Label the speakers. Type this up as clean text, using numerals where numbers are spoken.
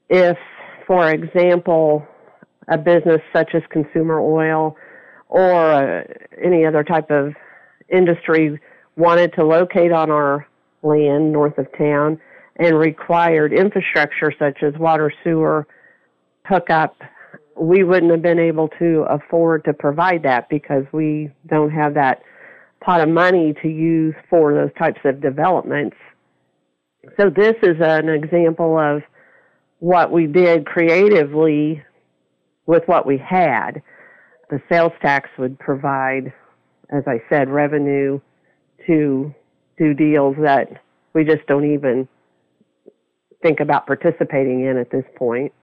Speaker 1: if, for example, a business such as consumer oil or any other type of industry wanted to locate on our land north of town and required infrastructure such as water, sewer, hookup, we wouldn't have been able to afford to provide that because we don't have that pot of money to use for those types of developments. So this is an example of what we did creatively with what we had. The sales tax would provide, as I said, revenue to do deals that we just don't even think about participating in at this point.